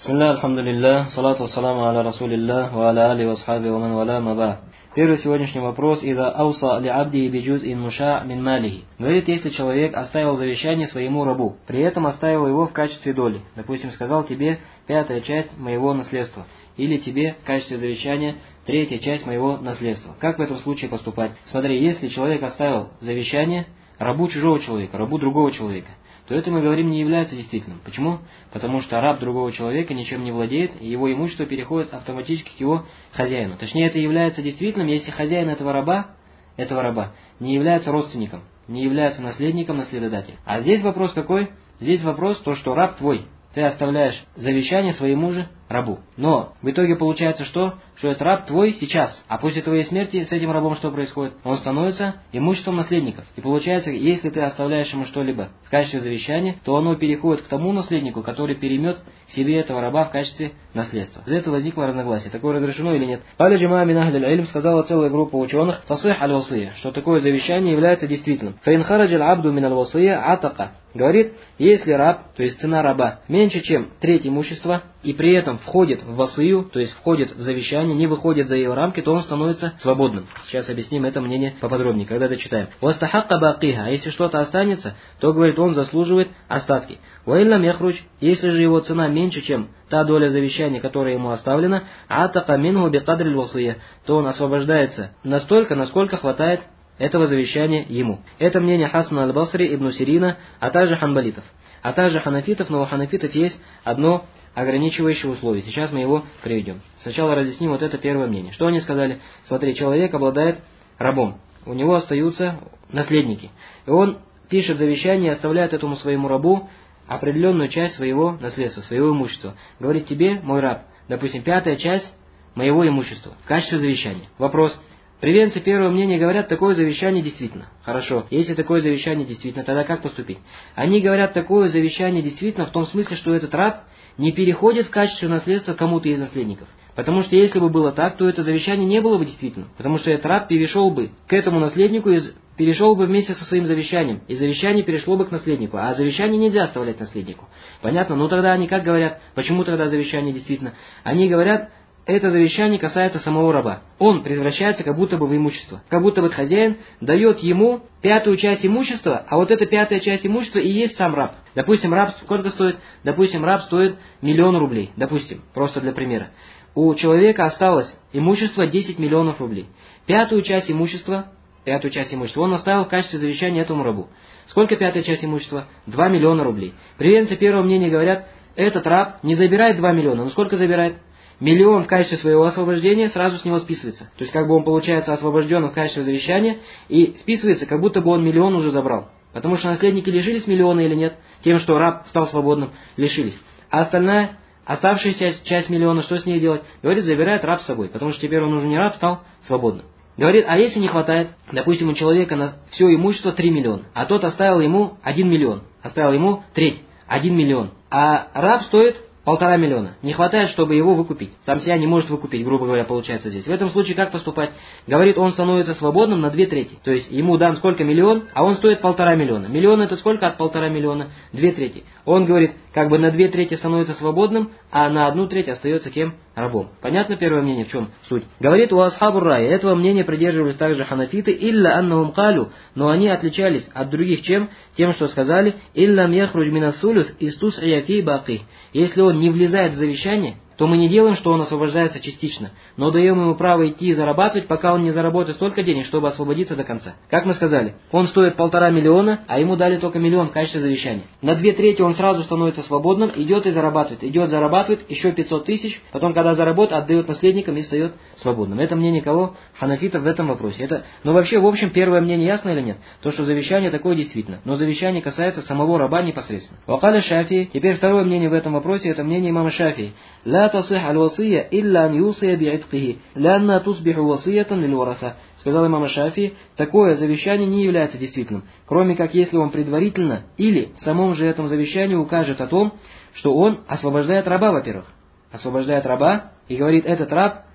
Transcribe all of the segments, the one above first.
Бисмилля, алхамдулилля, салату вассаламу аля расулилля, ва аля али васхаби ва ман валя маба. Первый сегодняшний вопрос. Иза ауса ли абди биджуз ин муша мин малихи. Говорит, если человек оставил завещание своему рабу, при этом оставил его в качестве доли. Допустим, сказал: тебе 5-я часть моего наследства. Или тебе в качестве завещания 3-я часть моего наследства. Как в этом случае поступать? Смотри, если человек оставил завещание рабу чужого человека, рабу другого человека, то это, мы говорим, не является действительным. Почему? Потому что раб другого человека ничем не владеет, и его имущество переходит автоматически к его хозяину. Точнее, это является действительным, если хозяин этого раба не является родственником, не является наследником, наследодателем. А здесь вопрос какой? Здесь вопрос то, что раб твой. Ты оставляешь завещание своему же рабу. Но в итоге получается что? Что этот раб твой сейчас. А после твоей смерти с этим рабом что происходит? Он становится имуществом наследников. И получается, если ты оставляешь ему что-либо в качестве завещания, то оно переходит к тому наследнику, который переймет к себе этого раба в качестве наследства. Из этого возникло разногласие. Такое разрешено или нет? Аля джама мин ахлил илм, сказала целая группа ученых, тасих аль-васия, что такое завещание является действительным. Фаин хараджал абду мин аль-васия атака. Говорит, если раб, то есть цена раба, меньше чем треть имущества, и при этом входит в васию, то есть входит в завещание, не выходит за ее рамки, то он становится свободным. Сейчас объясним это мнение поподробнее, когда дочитаем. Вастахакка бакиха, а если что-то останется, то, говорит, он заслуживает остатки. Уайлам яхруч, если же его цена меньше, чем та доля завещания, которая ему оставлена, атака минху бикадриль васия, то он освобождается настолько, насколько хватает этого завещания ему. Это мнение Хасана аль-Басри, Ибн Сирина, а также ханбалитов. А также ханафитов, но у ханафитов есть одно ограничивающее условие. Сейчас мы его приведем. Сначала разъясним вот это первое мнение. Что они сказали? Смотри, человек обладает рабом. У него остаются наследники. И он пишет завещание и оставляет этому своему рабу определенную часть своего наследства, своего имущества. Говорит: тебе, мой раб, допустим, 5-я часть моего имущества в качестве завещания. Вопрос. Приверженцы первого мнения говорят, такое завещание действительно. Хорошо, если такое завещание действительно, тогда как поступить? Они говорят, такое завещание действительно в том смысле, что этот раб не переходит в качестве наследства кому-то из наследников. Потому что если бы было так, то это завещание не было бы действительным. Потому что этот раб перешел бы к этому наследнику, перешел бы вместе со своим завещанием. И завещание перешло бы к наследнику. А завещание нельзя оставлять наследнику. Понятно? Ну тогда они как говорят? Почему тогда завещание действительно? Они говорят, это завещание касается самого раба. Он превращается как будто бы в имущество. Как будто бы хозяин дает ему 5-ю часть имущества, а вот эта 5-я часть имущества и есть сам раб. Допустим, раб сколько стоит? Допустим, раб стоит 1 000 000 рублей. Допустим, просто для примера. У человека осталось имущество 10 миллионов рублей. 5-ю часть имущества он оставил в качестве завещания этому рабу. Сколько 5-я часть имущества? 2 миллиона рублей. Приверженцы первого мнения говорят, этот раб не забирает 2 миллиона. Но сколько забирает? 1 000 000 в качестве своего освобождения сразу с него списывается. То есть как бы он получается освобожден в качестве завещания и списывается, как будто бы он 1 000 000 уже забрал. Потому что наследники лишились 1 000 000 или нет? Тем, что раб стал свободным, лишились. А остальная, оставшаяся часть 1 000 000, что с ней делать? Говорит, забирает раб с собой, потому что теперь он уже не раб, стал свободным. Говорит, а если не хватает? Допустим, у человека на все имущество 3 миллиона, а тот оставил ему 1 миллион. Оставил ему треть, 1 миллион. А раб стоит 1,5 миллиона. Не хватает, чтобы его выкупить. Сам себя не может выкупить, грубо говоря, получается здесь. В этом случае как поступать? Говорит, он становится свободным на 2/3. То есть ему дан сколько? 1 миллион, а он стоит 1,5 миллиона. Миллион это сколько от 1,5 миллиона? 2/3. Он говорит, как бы на 2/3 становится свободным, а на 1/3 остается кем? Рабом. Понятно первое мнение, в чем суть? Говорит, у асхабу рая. Этого мнения придерживались также ханафиты, илля аннахум калю, но они отличались от других чем? Тем, что сказали, иллам яхруж минассулюс истус ияфи баки. Если он не влезает в завещание, то мы не делаем, что он освобождается частично, но даем ему право идти и зарабатывать, пока он не заработает столько денег, чтобы освободиться до конца. Как мы сказали, он стоит 1,5 миллиона, а ему дали только 1 миллион в качестве завещания. На 2/3 он сразу становится свободным, идет и зарабатывает. Идет, зарабатывает, еще 500 тысяч, потом, когда заработает, отдает наследникам и встает свободным. Это мнение кого? Ханафитов в этом вопросе. Но вообще, в общем, первое мнение ясно или нет? То, что завещание такое действительно. Но завещание касается самого раба непосредственно. Вакаля Шафии. Теперь второе мнение в этом вопросе, это мнение имама Шафии. لا تصح الوصية إلا أن يوصي بعتقه لأنها تصبح وصية للورثة. Сказал имам Шафии, такое завещание не является действительным, кроме как если он предварительно или в самом же этом завещании укажет о том, что он освобождает раба, во-первых. Освобождает раба и говорит, этот раб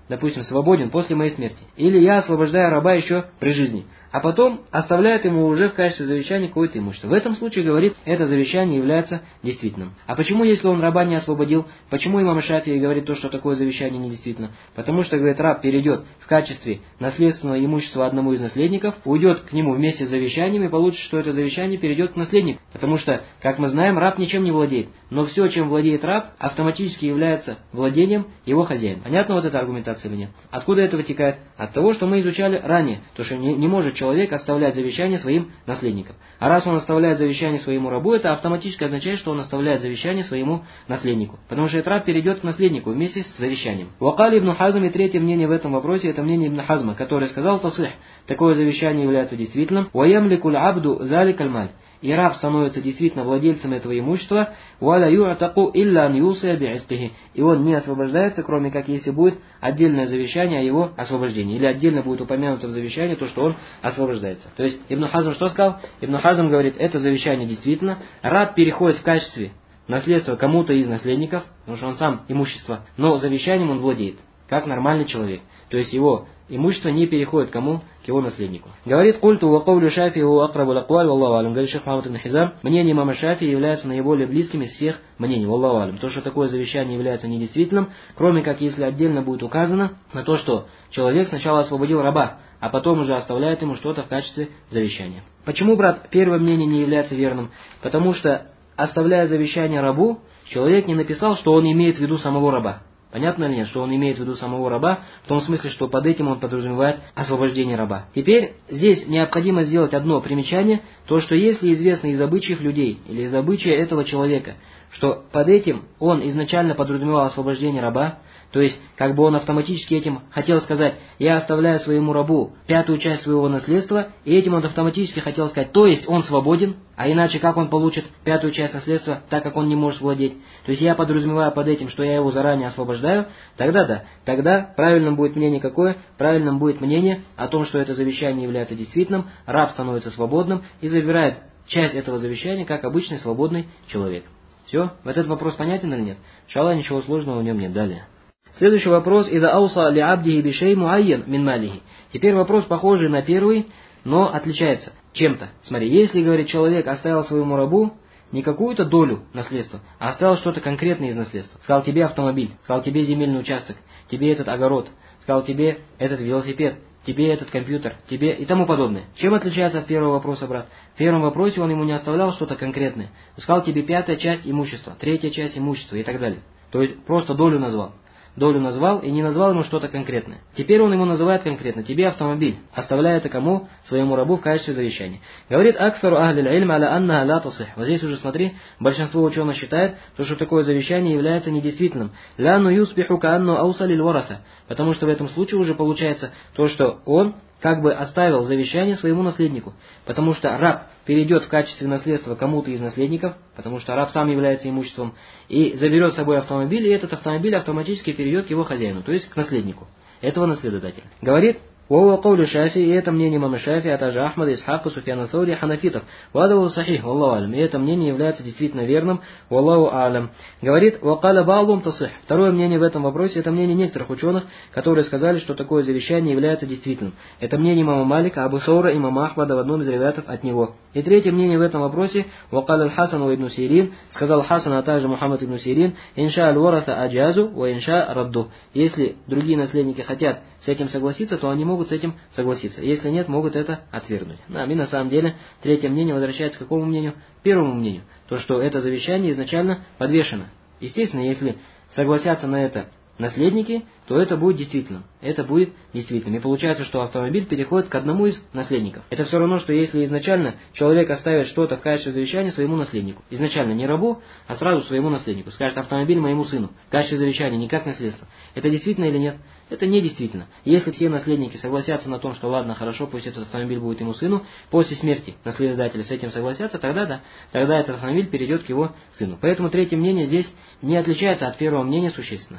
допустим, свободен после моей смерти, или я освобождаю раба еще при жизни, а потом оставляет ему уже в качестве завещания какое-то имущество. В этом случае, говорит, это завещание является действительным. А почему, если он раба не освободил, почему имам Шафии говорит то, что такое завещание недействительно? Потому что, говорит, раб перейдет в качестве наследственного имущества одному из наследников, уйдет к нему вместе с завещанием и получит, что это завещание перейдет к наследнику. Потому что, как мы знаем, раб ничем не владеет. Но все, чем владеет раб, автоматически является владением его хозяина. Понятно вот эта аргументация или нет? Откуда это вытекает? От того, что мы изучали ранее, то что не может человек оставлять завещание своим наследникам. А раз он оставляет завещание своему рабу, это автоматически означает, что он оставляет завещание своему наследнику. Потому что этот раб перейдет к наследнику вместе с завещанием. Вакали Ибн Хазм, и третье мнение в этом вопросе, это мнение Ибн Хазма, который сказал: тасих, такое завещание является действительным, ваямликуль абду заликаль маль. И раб становится действительно владельцем этого имущества, «Валя ю'атаку илля ан юсия би'истихи». И он не освобождается, кроме как если будет отдельное завещание о его освобождении. Или отдельно будет упомянуто в завещании то, что он освобождается. То есть Ибн Хазм что сказал? Ибн Хазм говорит, это завещание действительно. Раб переходит в качестве наследства кому-то из наследников, потому что он сам имущество, но завещанием он владеет, как нормальный человек. То есть его имущество не переходит кому? К его наследнику. Говорит, культу ва каулю Шафии ва акрабу лакваль, валлаху алям. Говорит шейх Мухаммад ибн Хизам, мнение имама Шафии является наиболее близким из всех мнений, валлаху алям. То, что такое завещание является недействительным, кроме как если отдельно будет указано на то, что человек сначала освободил раба, а потом уже оставляет ему что-то в качестве завещания. Почему, брат, первое мнение не является верным? Потому что, оставляя завещание рабу, человек не написал, что он имеет в виду самого раба. Понятно ли нет, что он имеет в виду самого раба, в том смысле, что под этим он подразумевает освобождение раба. Теперь здесь необходимо сделать одно примечание, то что если известно из обычаев людей, или из обычая этого человека, что под этим он изначально подразумевал освобождение раба, то есть, как бы он автоматически этим хотел сказать, я оставляю своему рабу пятую часть своего наследства, и этим он автоматически хотел сказать, то есть он свободен, а иначе как он получит пятую часть наследства, так как он не может владеть. То есть я подразумеваю под этим, что я его заранее освобождаю, тогда да, тогда правильным будет мнение какое? Правильным будет мнение о том, что это завещание является действительным, раб становится свободным и забирает часть этого завещания, как обычный свободный человек. Все? Вот этот вопрос понятен или нет? Иншаллах, ничего сложного в нем нет. Далее. Следующий вопрос. «Ида ауса ли абдихи бишей муайян мин малихи». Теперь вопрос похожий на первый, но отличается чем-то. Смотри, если, говорит, человек оставил своему рабу не какую-то долю наследства, а оставил что-то конкретное из наследства. Сказал, тебе автомобиль, сказал, тебе земельный участок, тебе этот огород, сказал, тебе этот велосипед, тебе этот компьютер, тебе и тому подобное. Чем отличается от первого вопроса, брат? В первом вопросе он ему не оставлял что-то конкретное. Сказал, тебе пятая часть имущества, третья часть имущества и так далее. То есть просто долю назвал. Долю назвал и не назвал ему что-то конкретное. Теперь он ему называет конкретно, тебе автомобиль, оставляя это кому? Своему рабу в качестве завещания. Говорит, аксару ахлиль илм аля анна ла тасих. Вот здесь уже смотри, большинство ученых считает, что такое завещание является недействительным. Ля ну юсбиху каанну аусалиль вараса. Потому что в этом случае уже получается то, что он как бы оставил завещание своему наследнику. Потому что раб перейдет в качестве наследства кому-то из наследников, потому что раб сам является имуществом, и заберет с собой автомобиль, и этот автомобиль автоматически перейдет к его хозяину, то есть к наследнику этого наследодателя. Говорит, وهو قول Шафи, и это мнение имама Шафи, а также Ахмада, Исхака, Суфьяна Саури, Ханафитов. Вадаву сахих, Аллаху алям. И это мнение является действительно верным, Аллаху алям. Говорит, вакаля баалум тасих. Второе мнение в этом вопросе, это мнение некоторых ученых, которые сказали, что такое завещание является действительным. Это мнение имама Малика, Абу Саура, имама Ахмада в одном из ревятов от него. И третье мнение в этом вопросе, вакаля Хасан ибн Сирин, сказал Хасан, а также Мухаммад ибн Сирин, инша аль-вараса аджазу, ва инша радду. Если другие наследники хотят с этим согласиться, то они могут с этим согласиться. Если нет, могут это отвергнуть. И на самом деле, третье мнение возвращается к какому мнению? Первому мнению. То, что это завещание изначально подвешено. Естественно, если согласятся на это наследники, то это будет действительным. Это будет действительным. И получается, что автомобиль переходит к одному из наследников. Это все равно, что если изначально человек оставит что-то в качестве завещания своему наследнику. Изначально не рабу, а сразу своему наследнику. Скажет, автомобиль моему сыну. В качестве завещания, не как наследство. Это действительно или нет? Это не действительно. Если все наследники согласятся на том, что ладно, хорошо, пусть этот автомобиль будет ему сыну, после смерти наследодателя с этим согласятся, тогда да, тогда этот автомобиль перейдет к его сыну. Поэтому третье мнение здесь не отличается от первого мнения существенно. Это значит,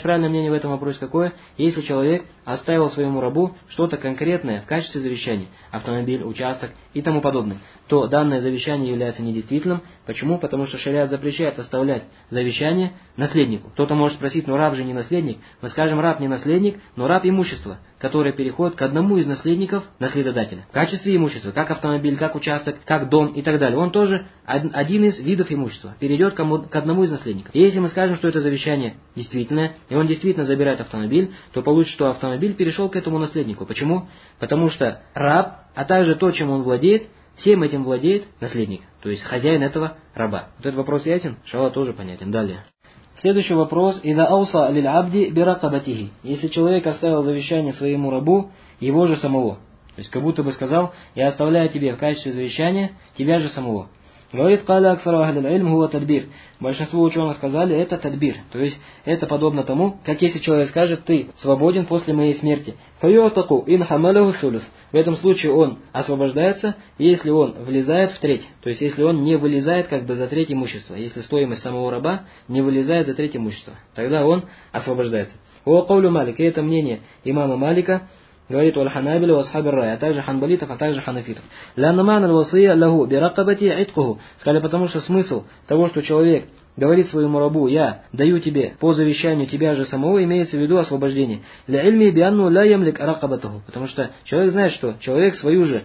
правильное мнение в этом вопросе какое? Если человек оставил своему рабу что-то конкретное в качестве завещания, автомобиль, участок и тому подобное, то данное завещание является недействительным. Почему? Потому что шариат запрещает оставлять завещание наследнику. Кто-то может спросить, но раб же не наследник. Мы скажем, раб не наследник, но раб имущество, которое переходит к одному из наследников наследодателя. В качестве имущества, как автомобиль, как участок, как дом и так далее. Он тоже один из видов имущества, перейдет к одному из наследников. И если мы скажем, что это завещание действительное, и он действительно забирает автомобиль, то получится, что автомобиль перешел к этому наследнику. Почему? Потому что раб, а также то, чем он владеет, всем этим владеет наследник, то есть хозяин этого раба. Вот этот вопрос ясен? Иншаллах тоже понятен. Далее. Следующий вопрос. «Ида ауса лиль абди биракабатихи». Если человек оставил завещание своему рабу, его же самого. То есть как будто бы сказал, я оставляю тебе в качестве завещания тебя же самого. Говорит, «Каля аксару ахлил ильм хуа тадбир». Большинство ученых сказали, это тадбир. То есть это подобно тому, как если человек скажет, ты свободен после моей смерти. Файотаку ин хамаляху сулюс. В этом случае он освобождается, если он влезает в треть. То есть если он не вылезает как бы за треть имущества. Если стоимость самого раба не вылезает за треть имущества. Тогда он освобождается. Уа каулю Малик. И это мнение имама Малика. Говорит Аль-Ханабиля, Асхабир Рай, а также ханбалитов, а также ханафитов. «Лянна ман аль-васия лаху биракабати айткуху». Сказали, потому что смысл того, что человек говорит своему рабу, я даю тебе по завещанию тебя же самого, имеется в виду освобождение. «Ля ильми бианну ла ямлик ракабатаху». Потому что человек знает, что человек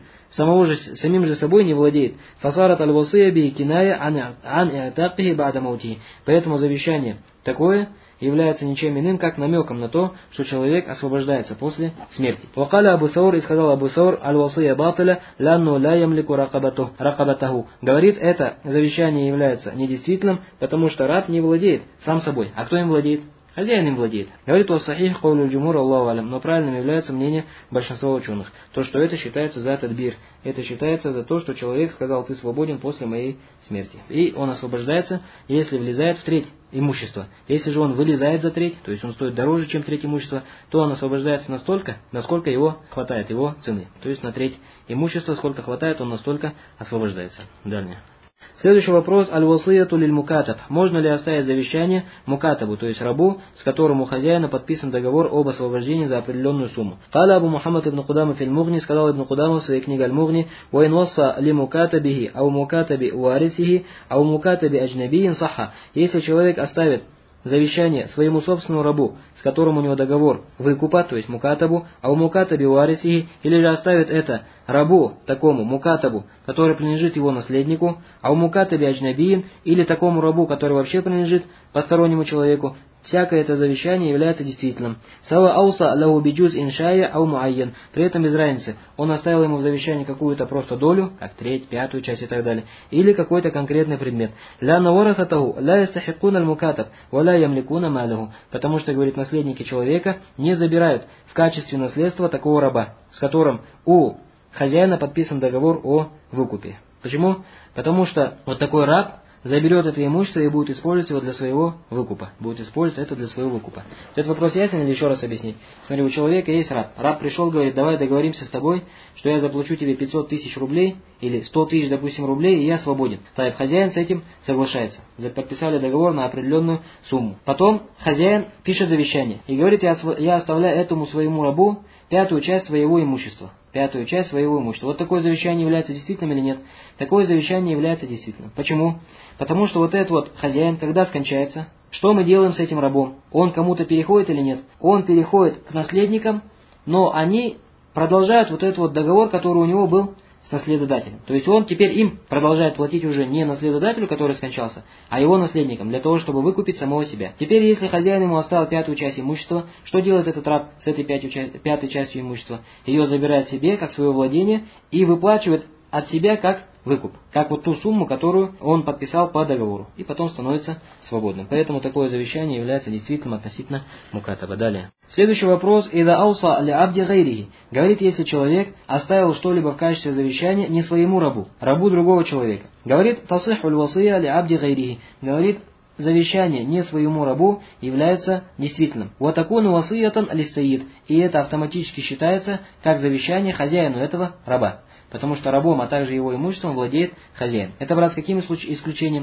самим же собой не владеет. «Фасарат аль-васия би киная ан и'такихи ба'да маутихи». Поэтому завещание такое является ничем иным, как намеком на то, что человек освобождается после смерти. Вакаля Абу Саур, и сказал Абу Саур, аль-васия баталя, ланну ла ямлику ракабатаху. Говорит, это завещание является недействительным, потому что раб не владеет сам собой. А кто им владеет? Хозяин им владеет. Говорит сахих каулю джумур Аллаху алям, но правильным является мнение большинства ученых. То, что это считается за тадбир. Это считается за то, что человек сказал, ты свободен после моей смерти. И он освобождается, если влезает в треть имущества. Если же он вылезает за треть, то есть он стоит дороже, чем треть имущества, то он освобождается настолько, насколько его хватает, его цены. То есть на треть имущества, сколько хватает, он настолько освобождается. Далее. Следующий вопрос. Аль-васияту лиль мукатаб. Можно ли оставить завещание мукатабу, то есть рабу, с которым у хозяина подписан договор об освобождении за определенную сумму? Каля Абу Мухаммад ибн Кудама филь Мугни, сказал ибн Кудама в своей книге Аль-Мугни, «Ваин васса ли мукатабихи, ау мукатаби уарисихи, ау мукатаби аджнабиин саха». Если человек оставит завещание своему собственному рабу, с которым у него договор выкупа, то есть мукатабу, а у мукатаби уарисихи, или же оставит это рабу, такому мукатабу, который принадлежит его наследнику, а у мукатаби аджнабиин, или такому рабу, который вообще принадлежит постороннему человеку, всякое это завещание является действительным. Сава ауса лаху биджуз иншая ау муайян. При этом без разницы, он оставил ему в завещании какую-то просто долю, как треть, пятую часть и так далее, или какой-то конкретный предмет. Ля наварасатаху ля ястахикун аль-мукатаб, ва ля ямликуна малаху. Потому что, говорит, наследники человека не забирают в качестве наследства такого раба, с которым у хозяина подписан договор о выкупе. Почему? Потому что вот такой раб заберет это имущество и будет использовать его для своего выкупа. Будет использовать это для своего выкупа. Этот вопрос ясен или еще раз объяснить? Смотри, у человека есть раб. Раб пришел, говорит, давай договоримся с тобой, что я заплачу тебе 500 тысяч рублей, или 100 тысяч, допустим, рублей, и я свободен. Так, хозяин с этим соглашается. Подписали договор на определенную сумму. Потом хозяин пишет завещание и говорит, я оставляю этому своему рабу пятую часть своего имущества. Пятую часть своего имущества. Вот такое завещание является действительным или нет? Такое завещание является действительным. Почему? Потому что вот этот вот хозяин, когда скончается, что мы делаем с этим рабом? Он кому-то переходит или нет? Он переходит к наследникам, но они продолжают вот этот вот договор, который у него был с наследодателем. То есть он теперь им продолжает платить уже не наследодателю, который скончался, а его наследникам, для того, чтобы выкупить самого себя. Теперь, если хозяин ему оставил пятую часть имущества, что делает этот раб с этой пятой частью имущества? Ее забирает себе, как свое владение, и выплачивает от себя как выкуп. Как вот ту сумму, которую он подписал по договору. И потом становится свободным. Поэтому такое завещание является действительным относительно мукатаба. Далее. Следующий вопрос. «Ида ауса ли абди гайрихи». Говорит, если человек оставил что-либо в качестве завещания не своему рабу, рабу другого человека. Говорит, «Тасиху л-васия ли абди гайрихи». Говорит, завещание не своему рабу является действительным. «Ватакуну васиятан лиссаид». И это автоматически считается как завещание хозяину этого раба. Потому что рабом, а также его имуществом владеет хозяин. Это, брат, с каким исключением?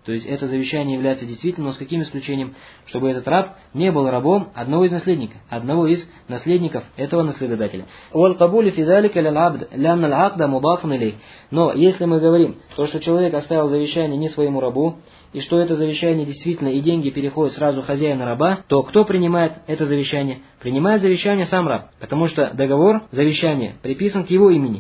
То есть это завещание является действительным, но с каким исключением? Чтобы этот раб не был рабом одного из наследников этого наследодателя. Но если мы говорим, что человек оставил завещание не своему рабу, и что это завещание действительно и деньги переходят сразу хозяину раба, то кто принимает это завещание? Принимает завещание сам раб, потому что договор, завещание, приписан к его имени.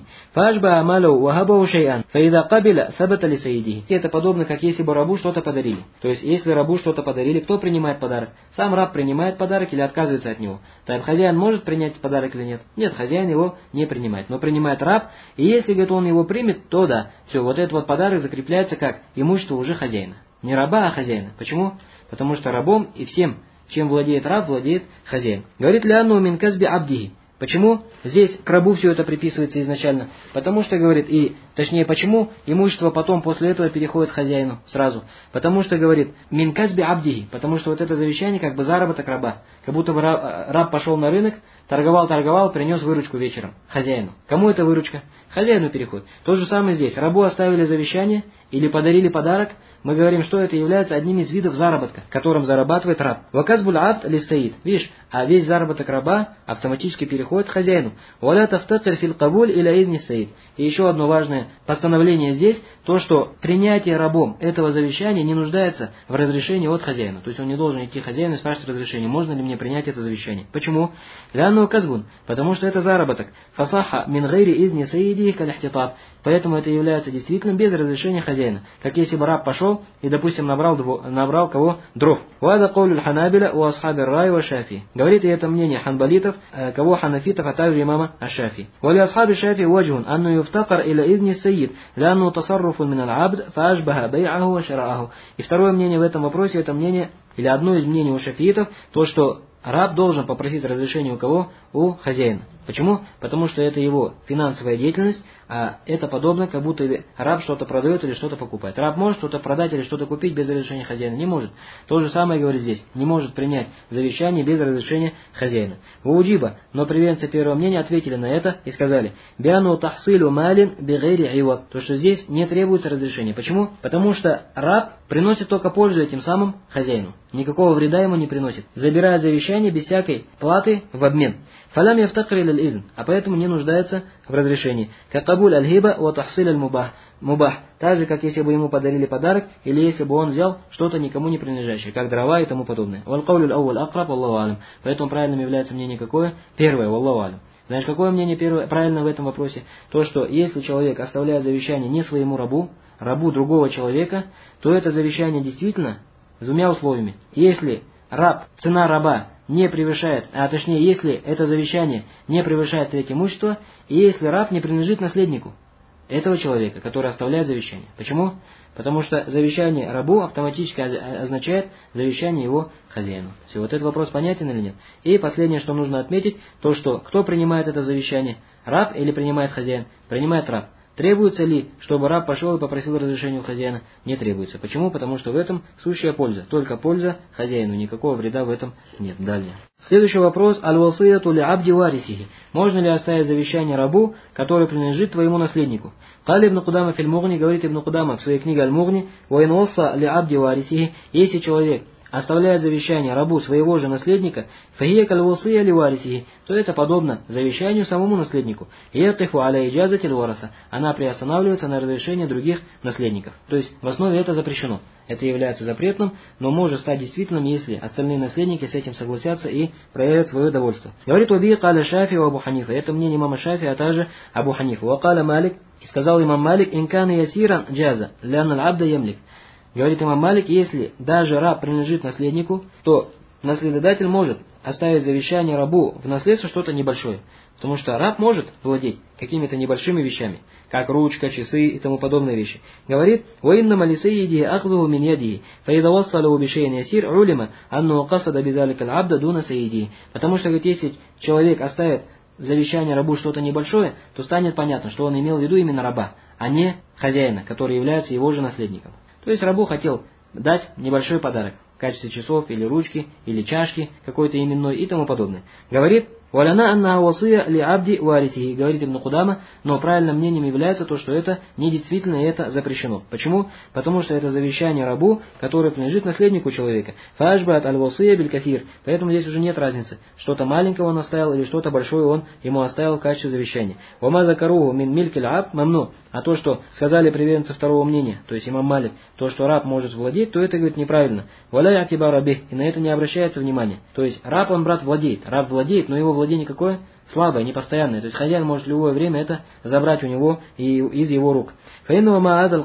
Это подобно, как если бы рабу что-то подарили. То есть, если рабу что-то подарили, кто принимает подарок? Сам раб принимает подарок или отказывается от него? Так хозяин может принять подарок или нет? Нет, хозяин его не принимает, но принимает раб, и если, говорит, он его примет, то да, все, вот этот вот подарок закрепляется как имущество уже хозяина. Не раба, а хозяина. Почему? Потому что рабом и всем, чем владеет раб, владеет хозяин. Говорит Лианну мин казби абдихи. Почему здесь к рабу все это приписывается изначально? Потому что, говорит, почему имущество потом после этого переходит хозяину сразу? Потому что, говорит, мин казби абдихи, потому что вот это завещание как бы заработок раба. Как будто бы раб пошел на рынок, торговал, принес выручку вечером хозяину. Кому это выручка? Хозяину переходит. То же самое здесь. Рабу оставили завещание или подарили подарок, мы говорим, что это является одним из видов заработка, которым зарабатывает раб. Ваказбуль абд лиссаид. Видишь, а весь заработок раба автоматически переходит хозяину. Валя тафтакир фил кабуль иля изни саид. И еще одно важное постановление здесь, то, что принятие рабом этого завещания не нуждается в разрешении от хозяина. То есть он не должен идти к хозяину и спрашивать разрешение, можно ли мне принять это завещание. Почему? Лянну казбун. Потому что это заработок. Фасаха мин гайри изни саиди калихтитаб. Поэтому это является действительно без разрешения хозяина. Как если бы раб пошел и, допустим, набрал кого? Дров. Вада каулю ханабиля у асхаби рай ва шафи. Говорит, и это мнение ханбалитов, кого ханафитов, а также имама аш-Шафи. Вали асхаби шафи ваджун, анну юфтакар иля изни саид, лянну тасарруфу мин аль-абд, фаашбаха бай'аху ва шарааху. И второе мнение в этом вопросе, это мнение, или одно из мнений у шафиитов, то, что раб должен попросить разрешения у кого? У хозяина. Почему? Потому что это его финансовая деятельность, а это подобно, как будто раб что-то продает или что-то покупает. Раб может что-то продать или что-то купить без разрешения хозяина? Не может. То же самое говорит здесь. Не может принять завещание без разрешения хозяина. Вауджиба, но приверженцы первого мнения ответили на это и сказали: «Биану тахсилу малин бигайри ивад». То, что здесь не требуется разрешения. Почему? Потому что раб приносит только пользу этим самым хозяину. Никакого вреда ему не приносит. Забирает завещание без всякой платы в обмен. Фалям яфтакр иль изн, а поэтому не нуждается в разрешении. Как кабуль аль-хиба ва тахсиль аль-мубах. Так же, как если бы ему подарили подарок, или если бы он взял что-то никому не принадлежащее, как дрова и тому подобное. Валь каулю ауаль акраб, Аллаху алям. Поэтому правильным является мнение какое? Первое, Аллаху алям. Знаешь, какое мнение правильно в этом вопросе? То, что если человек оставляет завещание не своему рабу другого человека, то это завещание действительно с двумя условиями. Если цена раба не превышает, если это завещание не превышает треть имущества, и если раб не принадлежит наследнику этого человека, который оставляет завещание. Почему? Потому что завещание рабу автоматически означает завещание его хозяину. Все, вот этот вопрос понятен или нет? И последнее, что нужно отметить, то, что кто принимает это завещание, раб или принимает хозяин? Принимает раб. Требуется ли, чтобы раб пошел и попросил разрешения у хозяина? Не требуется. Почему? Потому что в этом сущая польза. Только польза хозяину. Никакого вреда в этом нет. Далее. Следующий вопрос. Аль-васияту ли абди варисихи. Можно ли оставить завещание рабу, который принадлежит твоему наследнику? Кали ибн Кудама филь-Мугни, говорит ибн Кудама в своей книге Аль-Мугни, «Ваин васса ли абди варисихи». Если человек оставляет завещание рабу своего же наследника, фахия калвасия ли варисихи, то это подобно завещанию самому наследнику. Якифу аля иджазати л-вараса. Она приостанавливается на разрешение других наследников. То есть в основе это запрещено. Это является запретным, но может стать действительным, если остальные наследники с этим согласятся и проявят свое довольство. Говорит Уби каля Шафи у Абу Ханифа. Это мнение имама Шафи, а также Абу Ханифа. Вакаля Малик. И сказал имам Малик: инкана ясиран джаза, лян аль-абда ямлик. Говорит имам Малик, если даже раб принадлежит наследнику, то наследодатель может оставить завещание рабу в наследство что-то небольшое. Потому что раб может владеть какими-то небольшими вещами, как ручка, часы и тому подобные вещи. Говорит: «Ваинна малисайиди ахзуху мин ядии, фаида вассалу бишейн ясир улима, анну касада бидалика аль-абда дуна сайиди». Потому что, говорит, если человек оставит в завещании рабу что-то небольшое, то станет понятно, что он имел в виду именно раба, а не хозяина, который является его же наследником. То есть рабу хотел дать небольшой подарок в качестве часов или ручки, или чашки какой-то именной и тому подобное. Говорит «Валяна анна васия ли абди варисихи», говорит Ибн Кудама, но правильным мнением является то, что это недействительно и это запрещено. Почему? Потому что это завещание рабу, которое принадлежит наследнику человека. «Фашбат аль-васия биль-касир», поэтому здесь уже нет разницы, что-то маленькое он оставил или что-то большое он ему оставил в качестве завещания. «Вама закаруху мин милькиль аб мамну», а то, что сказали приверженцы второго мнения, то есть имам Малик, то, что раб может владеть, то это, говорит, неправильно. «Валя атиба рабих», и на это не обращается внимания. То есть раб, он, брат, владеет, раб владеет, но его владение какое? Слабое, непостоянное. То есть хозяин может в любое время это забрать у него и из его рук. Потому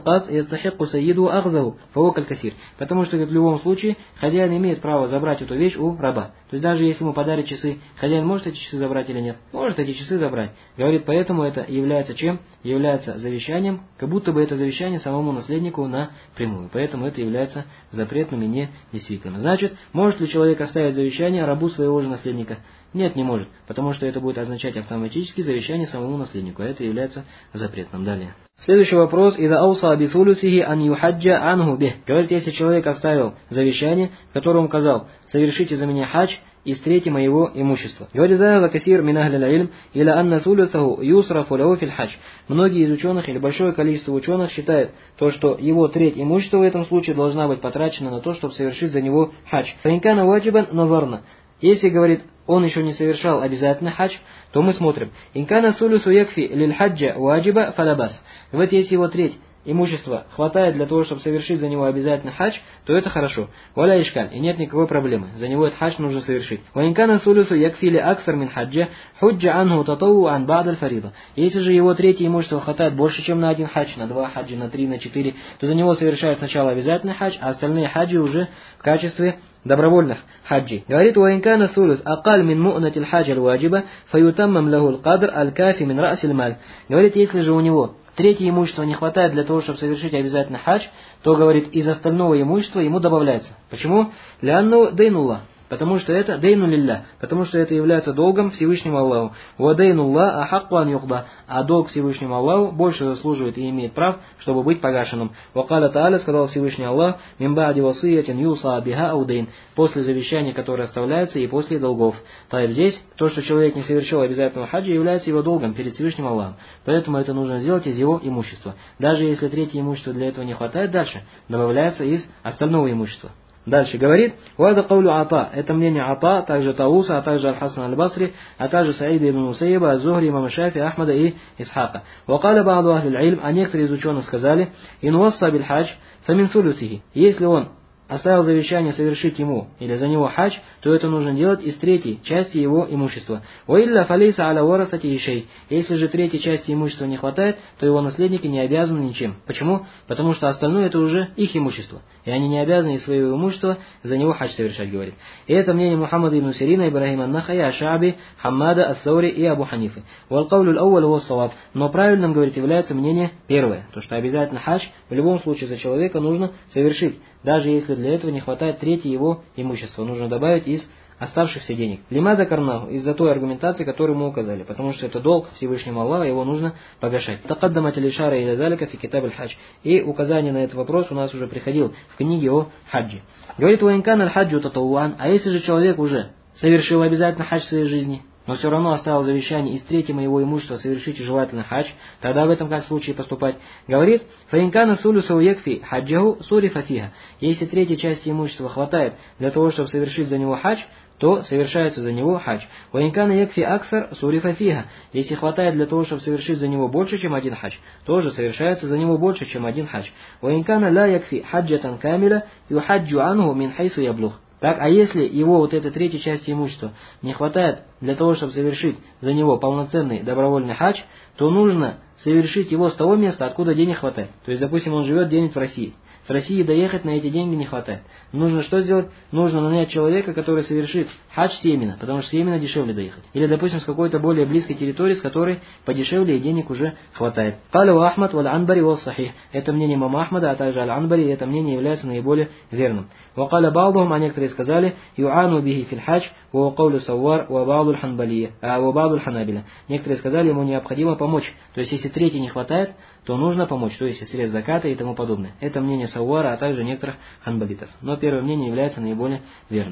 что, говорит, в любом случае хозяин имеет право забрать эту вещь у раба. То есть даже если ему подарят часы, хозяин может эти часы забрать или нет? Может эти часы забрать. Говорит, поэтому это является чем? Является завещанием, как будто бы это завещание самому наследнику напрямую. Поэтому это является запретным и недействительным. Значит, может ли человек оставить завещание рабу своего же наследника? Нет, не может, потому что это будет означать автоматически завещание самому наследнику, а это является запретным. Далее. Следующий вопрос. «Ида ауса бисулюсихи ан юхаджа анху бих». Говорит, если человек оставил завещание, в котором указал: «Совершите за меня хадж из трети моего имущества». Говорит, «Захава касир мин ахлил илм иля анна сулюсаху юсрафу лаху фил хадж». Многие из ученых или большое количество ученых считает то, что его треть имущества в этом случае должна быть потрачена на то, чтобы совершить за него хадж. «Фаинкана ваджибан назарна». Если, говорит, он еще не совершал обязательно хадж, то мы смотрим. «Инкана сулюсу якфи лиль хаджа ваджиба фалабас». Вот если его треть имущества хватает для того, чтобы совершить за него обязательно хадж, то это хорошо. «Валя ишкаль», и нет никакой проблемы. За него этот хадж нужно совершить. «Ваинкана сулюсу якфи ли аксар мин хаджа худжа анху татау ан ба'д аль-фарида». Если же его третье имущество хватает больше, чем на один хадж, на два хаджа, на три, на четыре, то за него совершают сначала обязательный хадж, а остальные хаджи уже в качестве добровольных хаджи. Говорит, «Ваинкана сулюс акаль мин му'натил хаджа аль-ваджиба фаютаммам лаху аль-кадр аль-кафи мин ра'силь маль». Говорит, если же у него третье имущество не хватает для того, чтобы совершить обязательно хадж, то, говорит, из остального имущества ему добавляется. Почему? «Лянну дейнулла». Потому что это дейну лилля, потому что это является долгом Всевышнему Аллаху. «Ва дейнулла ахакку ан юхда», а долг Всевышнему Аллаху больше заслуживает и имеет прав, чтобы быть погашенным. «Ва каля тааля», сказал Всевышний Аллах, «мин ба'ди васиятин юса биха ау дейн», после завещания, которое оставляется, и после долгов. Так здесь то, что человек не совершил обязательного хаджа, является его долгом перед Всевышним Аллахом. Поэтому это нужно сделать из его имущества. Даже если третье имущество для этого не хватает, дальше добавляется из остального имущества. Дальше говорит, «Вада каулю Ата», это мнение Ата, также Тауса, а также Аль-Хасан Аль-Басри, а также Саида ибн Мусайиба, Аз-Зухри, имама Шафи, Ахмада и Исхака. «Вакаля бааду ахлил илм», а некоторые из ученых сказали, «Ин васса биль хадж, фамин сулюсихи», если он оставил завещание совершить ему или за него хадж, то это нужно делать из третьей части его имущества. «Уилля фалейса аля варасати ишей». Если же третьей части имущества не хватает, то его наследники не обязаны ничем. Почему? Потому что остальное это уже их имущество. И они не обязаны из своего имущества за него хадж совершать, говорит. И это мнение Мухаммада ибн Сирина, Ибрахима ан-Нахая, Аш-Шааби, Хаммада, Ас-Саури и Абу Ханифы. «Вал-каулю ал-ауаль ва ас-саваб». Но правильным, говорит, является мнение первое. То, что обязательно хадж в любом случае за человека нужно совершить. Даже если для этого не хватает трети его имущества, нужно добавить из оставшихся денег. Лимада карнаху, из-за той аргументации, которую мы указали, потому что это долг Всевышнему Аллаху, его нужно погашать. Такаддамат аль-ишара иля залика фи китаб аль-хадж. И указание на этот вопрос у нас уже приходил в книге о хаджи. Говорит, «Ваинкан аль-хаджу татауан», а если же человек уже совершил обязательно хадж в своей жизни, но все равно оставил завещание из третьего его имущества совершить желательно хадж, тогда в этом как случае поступать? Говорит, «Фаинкана сулюсау якфи хаджаху сурифа фиха». Если третьей части имущества хватает для того, чтобы совершить за него хадж, то совершается за него хадж. «Ваинкана якфи аксар сурифа фиха». Если хватает для того, чтобы совершить за него больше, чем один хадж, тоже совершается за него больше, чем один хадж. «Ваинкана ла якфи хаджатан камиля юхаджу анху мин хайсу яблух». Так, а если его вот этой третьей части имущества не хватает для того, чтобы совершить за него полноценный добровольный хадж, то нужно совершить его с того места, откуда денег хватает. То есть, допустим, он живет где-нибудь в России. С России доехать на эти деньги не хватает. Нужно что сделать? Нужно нанять человека, который совершит хадж с Йемена, потому что с Йемена дешевле доехать. Или, допустим, с какой-то более близкой территории, с которой подешевле и денег уже хватает. «Каля ва Ахмад валь анбари вал сахих». Это мнение имама Ахмада, а также аль-Анбари, и это мнение является наиболее верным. «Вакаля ба'духум», а некоторые сказали, «Ю'ану бихи фил хадж, ва каулю саввар, ва ба'ду аль-ханабиля». Некоторые сказали, ему необходимо помочь. То есть, если третий не хватает, то нужно помочь, то есть средств заката и тому подобное. Это мнение Сауара, а также некоторых ханбалитов. Но первое мнение является наиболее верным.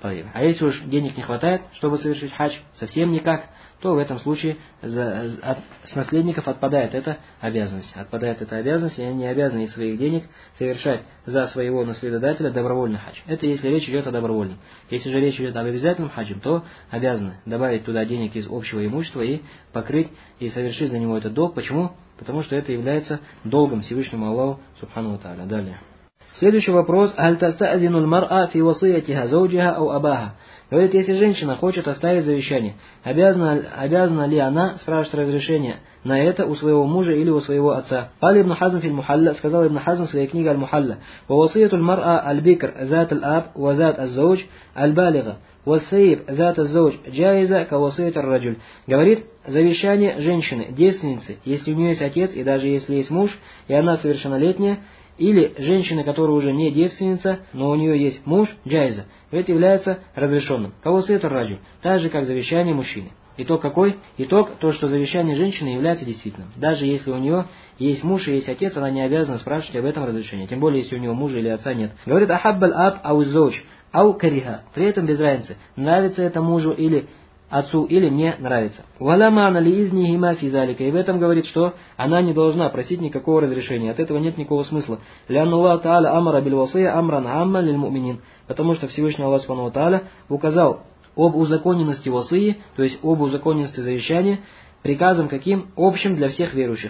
А если уж денег не хватает, чтобы совершить хадж, совсем никак, то в этом случае с наследников отпадает эта обязанность. И они не обязаны из своих денег совершать за своего наследодателя добровольный хадж. Это если речь идет о добровольном. Если же речь идет об обязательном хаджи, то обязаны добавить туда денег из общего имущества и покрыть, и совершить за него этот долг. Почему? Потому что это является долгом Всевышнему Аллаху Субхану ва Тааля. Далее. Следующий вопрос. «Аль таста'зину аль-мар'а фи васиятиха зауджиха ау абаха». Говорит, если женщина хочет оставить завещание, обязана ли она спрашивать разрешение на это у своего мужа или у своего отца? Кали Ибн Хазм филь Мухалля, сказал Ибн Хазм в своей книге Аль-Мухалля, «Ва васияту аль-мар'а аль-бикр зат аль-аб ва зат аль-зауж аль-балига, ва сайиб зат аль-зауж джаиза ка васият аль-раджуль». Говорит, завещание женщины, девственницы, если у нее есть отец и даже если есть муж, и она совершеннолетняя, или женщина, которая уже не девственница, но у нее есть муж, джайза, это является разрешенным. Кого свет раджу, так же, как завещание мужчины. Итог какой? Итог, то, что завещание женщины является действительным. Даже если у нее есть муж и есть отец, она не обязана спрашивать об этом разрешении. Тем более, если у нее мужа или отца нет. Говорит, ахаббаль аб ау зоуч, ау кариха. При этом без разницы, нравится это мужу или отцу или не нравится. Валя ма'на ли изнихима фи залика. И в этом говорит, что она не должна просить никакого разрешения. От этого нет никакого смысла. Лянна Аллах Та'аля амара биль васия амран амма лиль му'минин. Потому что Всевышний Аллах Субхану ва Тааля указал об узаконенности васии, то есть об узаконенности завещания, приказом каким? Общим для всех верующих.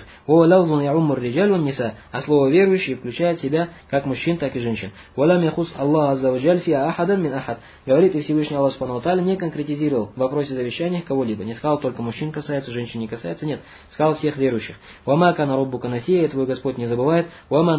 А слово верующий включает в себя как мужчин, так и женщин. Говорит, и Всевышний Аллах Субхану ва Тааля не конкретизировал в вопросе завещания кого-либо. Не сказал только мужчин касается, женщин не касается, нет. Сказал всех верующих. И твой Господь не забывает. И мы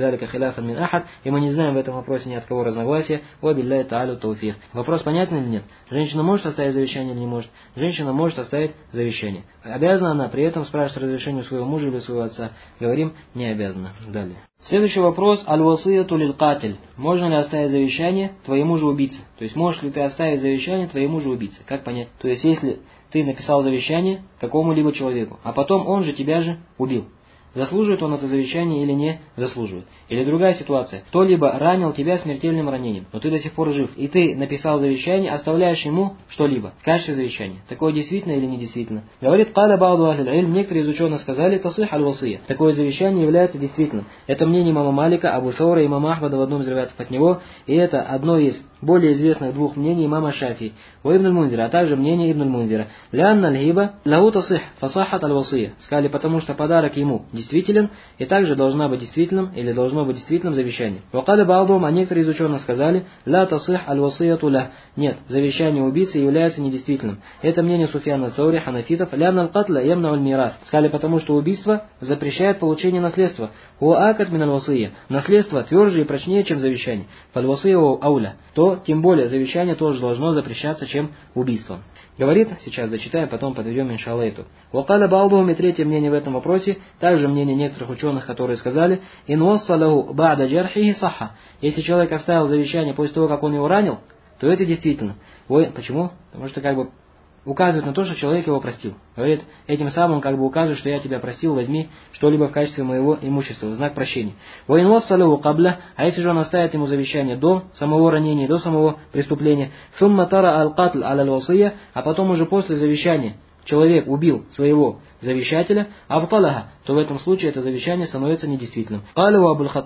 не знаем в этом вопросе ни от кого разногласия. Вопрос понятен или нет? Женщина может оставить завещание или не может? Женщина может оставить завещание. Обязана она при этом спрашивать разрешение своего мужа или своего отца? Говорим, не обязана. Далее. Следующий вопрос. Аль-васияту лиль-катиль. Можно ли оставить завещание твоему же убийце? То есть, можешь ли ты оставить завещание твоему же убийце? Как понять? То есть, если ты написал завещание какому-либо человеку, а потом он же тебя же убил. Заслуживает он это завещание или не заслуживает? Или другая ситуация. Кто-либо ранил тебя смертельным ранением, но ты до сих пор жив, и ты написал завещание, оставляешь ему что-либо в качестве завещания. Такое действительно или не действительно? Говорит, «Каля ба'ду ахль иль», некоторые из ученых сказали, «Тасих аль-васия». Такое завещание является действительным. Это мнение имама Малика, Абу Саура и имама Ахмада в одном из риваятов от него, и это одно из более известных двух мнений имама Шафии, у Ибн аль-Мунзира, а также мнение Ибн аль-Мунзира. «Лянна аль-гиба лаху тасих, фасахат аль-васия». Сказали, потому что подарок ему действителен, и также должна быть действительным, или должно быть действительным завещание. Вакаля ба'дум, а некоторые из ученых сказали, «Ла тасих аль-васияту ля». Нет, завещание убийцы является недействительным. Это мнение Суфьяна Саури, ханафитов, «Лянна аль-катля ямна аль-мирас». Сказали, потому что убийство запрещает получение наследства. «Хуа акад мин аль-васия». Наследство тверже и прочнее, чем завещание. «Фаль-васия ауля». То, тем более, завещание тоже должно запрещаться, чем убийство. Говорит, сейчас дочитаем, потом подведем иншалла эту. Вакаля ба'дум, и третье мнение в этом вопросе, также мнение некоторых ученых, которые сказали, «Ин вассалаху ба'да джархихи сахха». Если человек оставил завещание после того, как он его ранил, то это действительно. Почему? Потому что указывает на то, что человек его простил. Говорит, этим самым указывает, что я тебя простил, возьми что-либо в качестве моего имущества, в знак прощения. А если же он оставит ему завещание до самого ранения, до самого преступления, а потом уже после завещания человек убил своего завещателя, абталаха, то в этом случае это завещание становится недействительным. Говорит,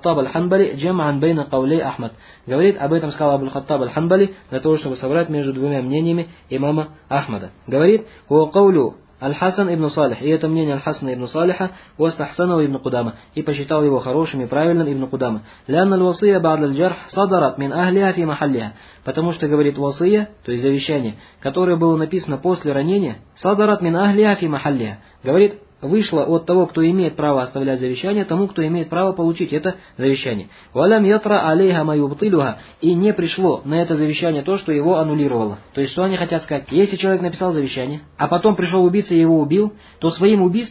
об этом сказал Абуль-Хаттаб аль-Ханбали, для того, чтобы собрать между двумя мнениями имама Ахмада. Говорит, Аль-Хасан ибн Салих, и это мнение Аль-Хасана ибн Салиха, Уастахсанова ибн Кудама, и посчитал его хорошим и правильным ибн Кудама. Лянна аль-васия ба'д аль-джарх садарат мин ахлиха фи махаллиха. Потому что, говорит, васия, то есть завещание, которое было написано после ранения, садарат мин ахлиха фи махаллиха. Говорит, вышло от того, кто имеет право оставлять завещание, тому, кто имеет право получить это завещание. «Валям ятра алейха маюбтилюха», и не пришло на это завещание то, что его аннулировало. То есть, что они хотят сказать? Если человек написал завещание, а потом пришел убийца и его убил, то своим убийством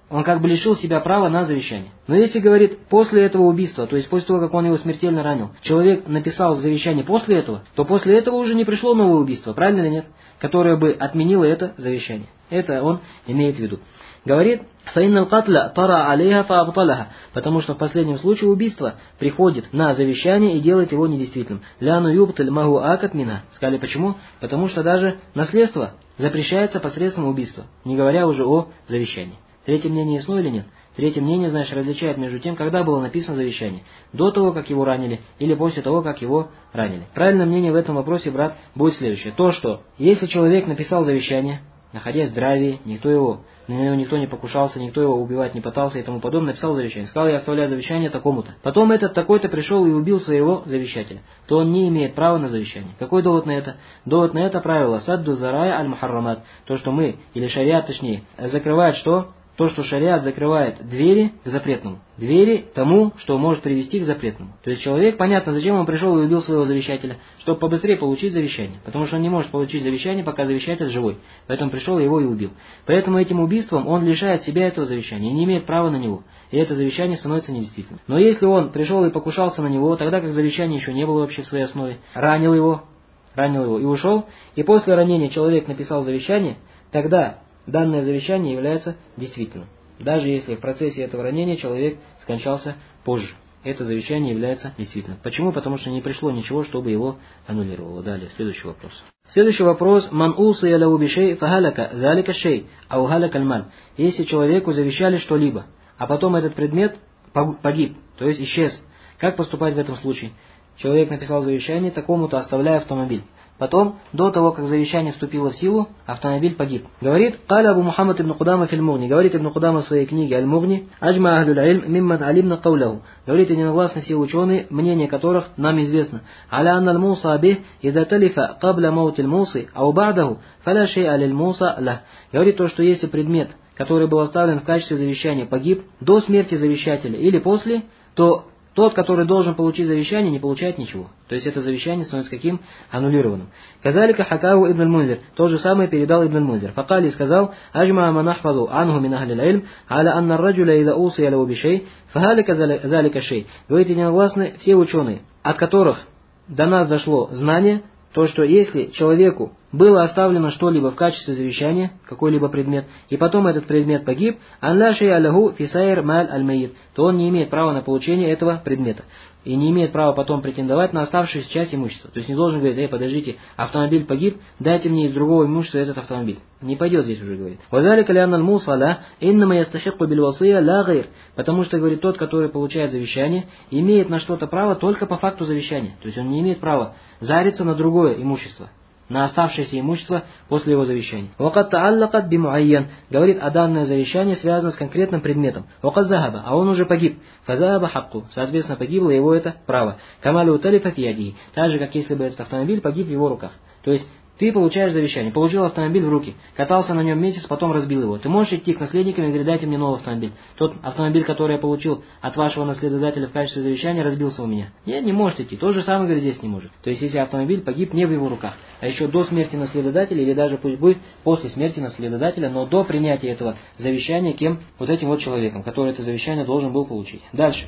он как бы лишил себя права на завещание. Но если, говорит, после этого убийства, то есть после того, как он его смертельно ранил, человек написал завещание после этого, то после этого уже не пришло новое убийство, правильно или нет? Которое бы отменило это завещание. Это он имеет в виду. Говорит, فَإِنَّ الْقَتْلَ طَرَى عَلَيْهَا فَأَبْطَلَهَا, потому что в последнем случае убийство приходит на завещание и делает его недействительным. لَأَنُ يُبْطِلْ مَهُ آكَتْ مِنْهَا. Сказали почему? Потому что даже наследство запрещается посредством убийства, не говоря уже о завещании. Третье мнение ясно или нет? Третье мнение, значит, различает между тем, когда было написано завещание. До того, как его ранили, или после того, как его ранили. Правильное мнение в этом вопросе, брат, будет следующее. То, что если человек написал завещание, находясь в здравии, на него никто не покушался, никто его убивать не пытался и тому подобное, написал завещание. Сказал, я оставляю завещание такому-то. Потом этот такой-то пришел и убил своего завещателя. То он не имеет права на завещание. Какой довод на это? Довод на это правило садду зарая аль-мухаррамат. То, что мы, или шариат точнее, закрывает что? То, что шариат закрывает двери к запретному. Двери тому, что может привести к запретному. То есть человек, понятно, зачем он пришел и убил своего завещателя, чтобы побыстрее получить завещание. Потому что он не может получить завещание, пока завещатель живой. Поэтому пришел его и убил. Поэтому этим убийством он лишает себя этого завещания и не имеет права на него. И это завещание становится недействительным. Но если он пришел и покушался на него, тогда как завещания еще не было вообще в своей основе, ранил его и ушел, и после ранения человек написал завещание, тогда данное завещание является действительным. Даже если в процессе этого ранения человек скончался позже. Это завещание является действительным. Почему? Потому что не пришло ничего, чтобы его аннулировало. Далее, следующий вопрос. Следующий вопрос. Ман усия лау бишей фахаляка залика шей ау халяка аль-маль. Если человеку завещали что-либо, а потом этот предмет погиб, то есть исчез. Как поступать в этом случае? Человек написал завещание такому-то, оставляя автомобиль. Потом, до того, как завещание вступило в силу, автомобиль погиб. Говорит, «Каля Абу Мухаммад ибн Кудама филь Мугни». Говорит Ибн Кудама в своей книге «Аль-Мугни», «Аджма ахлюль ильм мимман алимна кауляху». Говорит, единогласно все ученые, мнение которых нам известно. «Аля анна аль-муса абих, ида талифа кабля маутиль мусы, ау ба'даху, фаля шей алиль муса ля». Говорит то, что если предмет, который был оставлен в качестве завещания, погиб до смерти завещателя или после, то тот, который должен получить завещание, не получает ничего. То есть это завещание становится каким? Аннулированным. Казалика хакау ибн аль-Мунзир. То же самое передал ибн аль-Мунзир. Факали сказал, аджма манахфазу анху мин ахли аль-илм, аля анна раджуля ида усия лау бишей, фахалика залика шей. Говорит единогласны все ученые, от которых до нас дошло знание, то, что если человеку было оставлено что-либо в качестве завещания, какой-либо предмет, и потом этот предмет погиб, то он не имеет права на получение этого предмета. И не имеет права потом претендовать на оставшуюся часть имущества. То есть не должен говорить, подождите, автомобиль погиб, дайте мне из другого имущества этот автомобиль. Не пойдет здесь уже, говорит. Потому что, говорит, тот, который получает завещание, имеет на что-то право только по факту завещания. То есть он не имеет права зариться на другое имущество, на оставшееся имущество после его завещания. Говорит, а данное завещание связано с конкретным предметом. А он уже погиб. Соответственно, погибло его это право. Так же, как если бы этот автомобиль погиб в его руках. То есть, ты получаешь завещание, получил автомобиль в руки, катался на нем месяц, потом разбил его. Ты можешь идти к наследникам и говорить, дайте мне новый автомобиль. Тот автомобиль, который я получил от вашего наследодателя в качестве завещания, разбился у меня. Нет, не может идти. То же самое, говорит, здесь не может. То есть, если автомобиль погиб не в его руках, а еще до смерти наследодателя, или даже пусть будет после смерти наследодателя, но до принятия этого завещания кем? Вот этим вот человеком, который это завещание должен был получить. Дальше.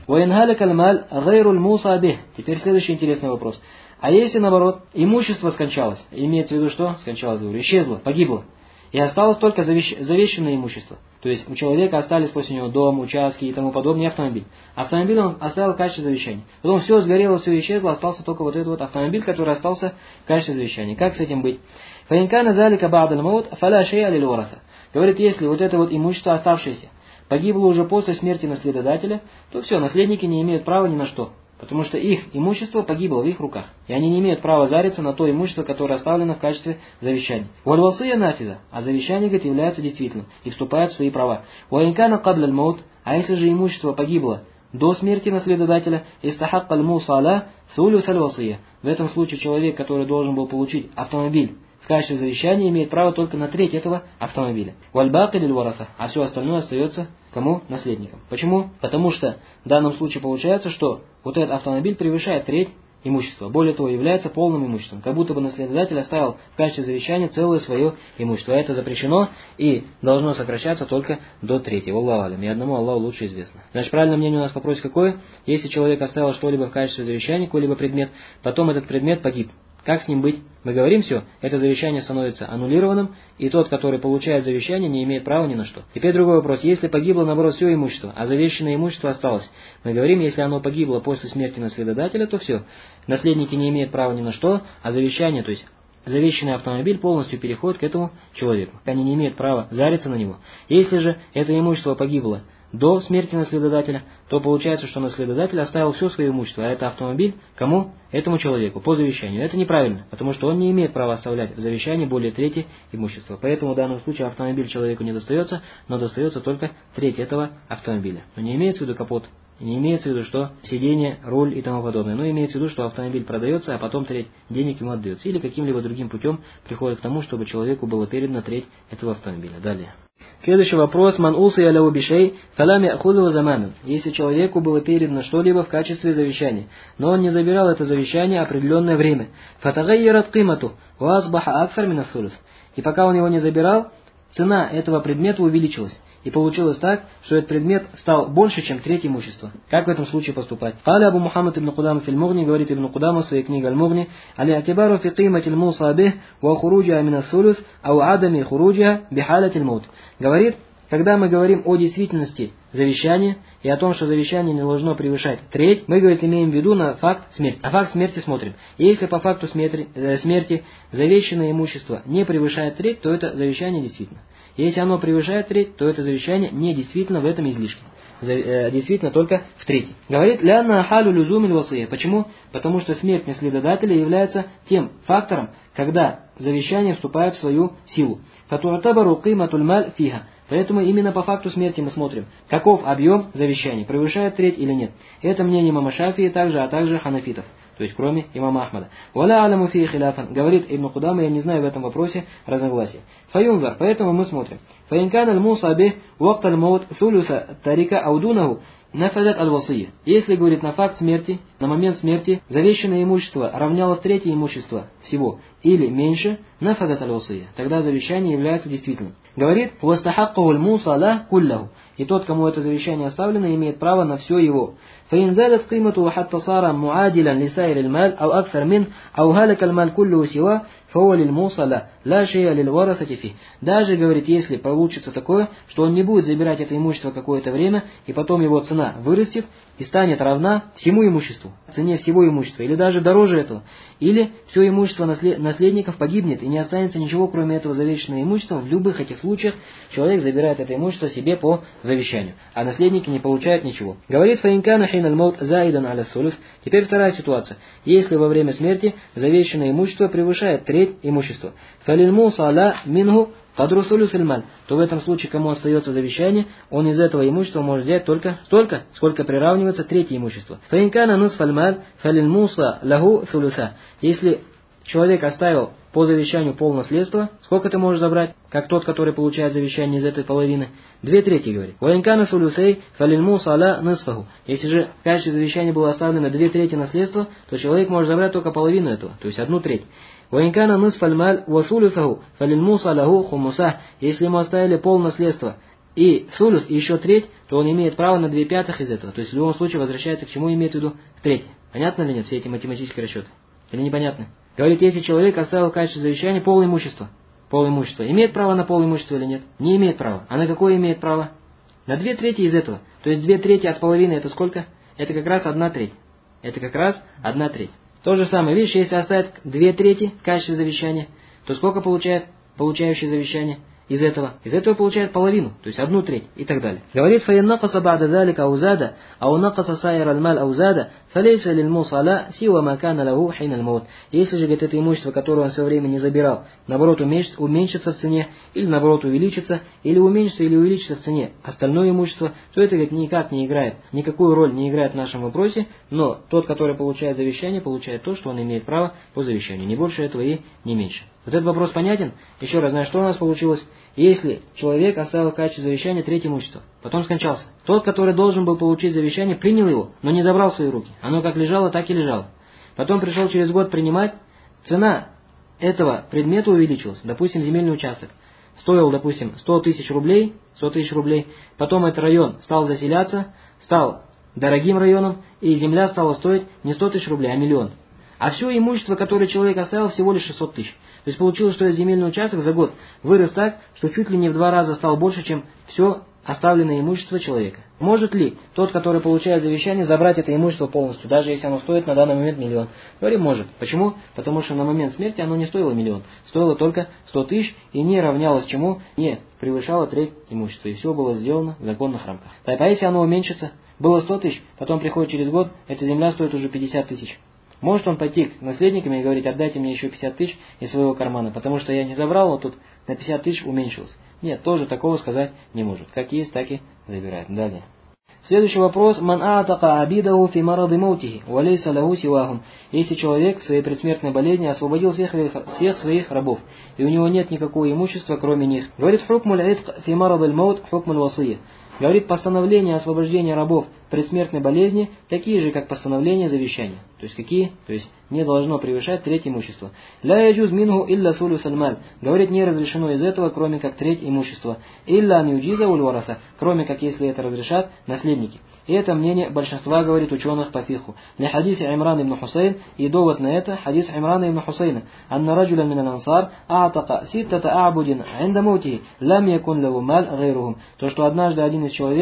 Теперь следующий интересный вопрос. А если, наоборот, имущество скончалось, имеется в виду что? Скончалось, говорю, исчезло, погибло. И осталось только завещанное имущество. То есть у человека остались после него дом, участки и тому подобное, и автомобиль. Автомобиль он оставил в качестве завещания. Потом все сгорело, все исчезло, остался только вот этот вот автомобиль, который остался в качестве завещания. Как с этим быть? Говорит, если вот это вот имущество оставшееся погибло уже после смерти наследодателя, то все, наследники не имеют права ни на что. Потому что их имущество погибло в их руках. И они не имеют права зариться на то имущество, которое оставлено в качестве завещания. Вальвасия нафида. А завещание, говорит, является действительным и вступает в свои права. Уаинкана кабляль маут. А если же имущество погибло до смерти наследодателя, истахаккаль мусаля сулюсаль васия. В этом случае человек, который должен был получить автомобиль в качестве завещания, имеет право только на треть этого автомобиля. Вальбаки лиль вараса. А все остальное остается кому? Наследникам. Почему? Потому что в данном случае получается, что вот этот автомобиль превышает треть имущество. Более того, является полным имуществом. Как будто бы наследодатель оставил в качестве завещания целое свое имущество. Это запрещено и должно сокращаться только до третьего. Аллаху алям. И одному Аллаху лучше известно. Значит, правильное мнение у нас по вопросе какое? Если человек оставил что-либо в качестве завещания, какой-либо предмет, потом этот предмет погиб. Как с ним быть? Мы говорим все, это завещание становится аннулированным, и тот, который получает завещание, не имеет права ни на что. Теперь другой вопрос. Если погибло, наоборот, все имущество, а завещанное имущество осталось, мы говорим, если оно погибло после смерти наследодателя, то все. Наследники не имеют права ни на что, а завещание, то есть завещанный автомобиль полностью переходит к этому человеку. Они не имеют права зариться на него. Если же это имущество погибло до смерти наследодателя, то получается, что наследодатель оставил все свое имущество, а это автомобиль кому? Этому человеку, по завещанию. Это неправильно, потому что он не имеет права оставлять в завещании более трети имущества. Поэтому в данном случае автомобиль человеку не достается, но достается только треть этого автомобиля. Но не имеется в виду капот, не имеется в виду, что сиденье, руль и тому подобное. Но имеется в виду, что автомобиль продается, а потом треть денег ему отдается. Или каким-либо другим путем приходит к тому, чтобы человеку было передано треть этого автомобиля. Далее. Следующий вопрос. Ман уси аляу бишей фалами ахудова заманан. Если человеку было передано что-либо в качестве завещания, но он не забирал это завещание определенное время. Фатагайярат кимату ва асбаха акфар мин ас-сулус. И пока он его не забирал, цена этого предмета увеличилась. И получилось так, что этот предмет стал больше, чем треть имущества. Как в этом случае поступать? Каля Абу Мухаммад ибн Кудама фил Мугни, говорит Ибн Кудама в своей книге Аль-Мугни, «Аля-атибару фи қиматил муса бих ва хуруджиа мин ас-сулус, ау адами хуруджиа бихалатил маут». Говорит, когда мы говорим о действительности завещания и о том, что завещание не должно превышать треть, мы, говорит, имеем в виду на факт смерти. А факт смерти смотрим. Если по факту смерти завещанное имущество не превышает треть, то это завещание действительно. Если оно превышает треть, то это завещание не действительно в этом излишке. Действительно только в трети. Говорит, «Лянна халю люзумиль васия». Почему? Потому что смерть наследодателя является тем фактором, когда завещание вступает в свою силу. Фатуатабару қиматуль маль фиха. Поэтому именно по факту смерти мы смотрим, каков объем завещания, превышает треть или нет. Это мнение имама Шафии также, а также ханафитов. То есть кроме имама Ахмада. «Валя аляму фи хиляфан». Говорит Ибн Кудама, я не знаю в этом вопросе разногласия. Фаюнзар. Поэтому мы смотрим. Фаинкан аль-муса бих вакт аль-маут сулюса тарика аудунаху нафадат аль-васия. Если, говорит, на факт смерти, на момент смерти, завещанное имущество равнялось трети имущества всего или меньше, нафадат аль-васия. Тогда завещание является действительным. Говорит, «Вастахаккаху аль-муса ла куллаху». И тот, кому это завещание оставлено, имеет право на все его. فإن زادت قيمته حتى صار معادلا لسائر المال أو أكثر منه أو هلك المال كله سواه فهو للموصى لا شيء للورثة فيه. Даже, говорит, если получится такое, что он не будет забирать это имущество какое-то время, и потом его цена вырастет и станет равна всему имуществу, цене всего имущества, или даже дороже этого, или все имущество наследников погибнет, и не останется ничего, кроме этого завещанного имущества, в любых этих случаях человек забирает это имущество себе по завещанию, а наследники не получают ничего. Говорит фаинкана хин аль-маут заидан аля сулус. Теперь вторая ситуация. Если во время смерти завещанное имущество превышает треть имущества, фалил муса ла минху кадру сулус аль-маль, то в этом случае, кому остается завещание, он из этого имущества может взять только столько, сколько приравнивается третье имущество. Фаинкана нусф аль-маль фалил муса лаху сулуса. Если человек оставил по завещанию полнаследства, сколько ты можешь забрать, как тот, который получает завещание из этой половины? 2/3, говорит. Ваинкана сулюсей фалил муса аля нысфаху. Если же в качестве завещания было оставлено 2/3 наследства, то человек может забрать только половину этого, то есть 1/3. Ваинкана нысфаль маль ва сулюсаху фалил муса лаху хумуса. Если ему оставили полнаследства и сулюс, и еще треть, то он имеет право на 2/5 из этого. То есть в любом случае возвращается к чему имеет в виду? К трети. Понятно или нет все эти математические расчеты? Или непонятно? Говорит, если человек оставил в качестве завещания полимущество, имеет право на полимущество или нет? Не имеет права. А на какое имеет право? На 2/3 из этого. То есть 2/3 от половины это сколько? Это как раз 1/3. Это как раз 1/3. То же самое, видишь, если оставить 2/3 в качестве завещания, то сколько получает получающий завещание из этого? Из этого получает половину, то есть 1/3 и так далее. Говорит, فَإِنْ نَقَصَ بَعْدَ ذَلِكَ أَوْ زَادَ أَوْ نَقَصَ سَائِرَ الْمَالِ أَوْ زَادَ فَلَيْسَ لِلْمُوصَى سِوَى مَا كَانَ لَهُ حِينَ الْمَوْتِ. Если же, говорит, это имущество, которое он в свое время не забирал, наоборот уменьшится в цене, или наоборот увеличится, или уменьшится, или увеличится в цене остальное имущество, то это, говорит, никак не играет, никакую роль не играет в нашем вопросе, но тот, который получает завещание, получает то, что он имеет право по завещанию, не больше этого и не меньше. Вот этот вопрос понятен? Еще раз, знаешь, что у нас получилось? Если человек оставил в качестве завещания треть имущества, потом скончался, тот, который должен был получить завещание, принял его, но не забрал в свои руки. Оно как лежало, так и лежало. потом пришел через год принимать, цена этого предмета увеличилась. Допустим, земельный участок стоил, допустим, 100 тысяч рублей, потом этот район стал заселяться, стал дорогим районом, и земля стала стоить не 100 тысяч рублей, а миллион. А все имущество, которое человек оставил, всего лишь 600 тысяч. То есть получилось, что этот земельный участок за год вырос так, что чуть ли не в 2 раза стал больше, чем все оставленное имущество человека. Может ли тот, который получает завещание, забрать это имущество полностью, даже если оно стоит на данный момент миллион? Говорим, может. Почему? Потому что на момент смерти оно не стоило миллион. Стоило только 100 тысяч и не равнялось чему? Не превышало треть имущества. И все было сделано в законных рамках. Так, а если оно уменьшится? Было 100 тысяч, потом приходит через год, эта земля стоит уже 50 тысяч. Может он пойти к наследникам и говорить: отдайте мне еще 50 тысяч из своего кармана, потому что я не забрал, вот тут на 50 тысяч уменьшилось. Нет, тоже такого сказать не может. Как есть, так и забирает. Далее. Следующий вопрос. Ман аатака абидаху фи марады маутихи, валейса лаху сивахум. Если человек в своей предсмертной болезни освободил всех своих рабов, и у него нет никакого имущества, кроме них. Говорит: хукмуль итк фи марады маут хукмуль васия. Говорит, постановление освобождения рабов предсмертной болезни такие же, как постановление завещания. То есть какие? То есть не должно превышать треть имущества. Ля яджуз минху илля сулюс аль-маль. Говорит, не разрешено из этого, кроме как треть имущества. Илля мюджиза уль-вараса. Кроме как если это разрешат наследники. И это мнение большинства, говорит, ученых по фиху. Для хадиса Имрана ибн Хусейн, и довод на это хадис Имрана ибн Хусейна. Анна раджулян мин аль-ансар аатака ситтата а'будин инда маутихи лам якун лаву маль гайрухум. То, что однажды один